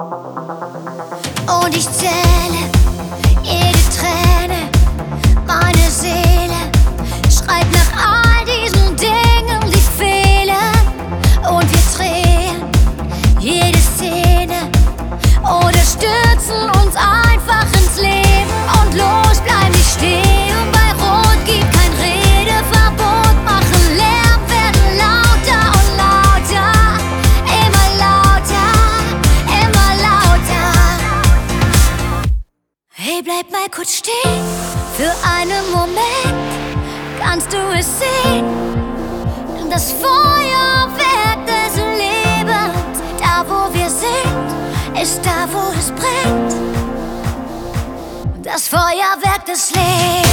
Und ich zähle jede Träne, meine Seele schreit nach all diesen Dingen, die fehlen. Und wir drehen jede Szene oder stürzen uns einfach ins Leben. Und los bleiben nicht stehen, bei Rot gibt kein Redeverbot. Machen Lärm, werden lauter und lauter, immer lauter, immer lauter. Hey, bleib mal kurz stehen, für einen Moment kannst du es sehen. Das Feuerwerk des Lebens, da wo wir sind, ist da wo es brennt. Das Feuerwerk des Lebens.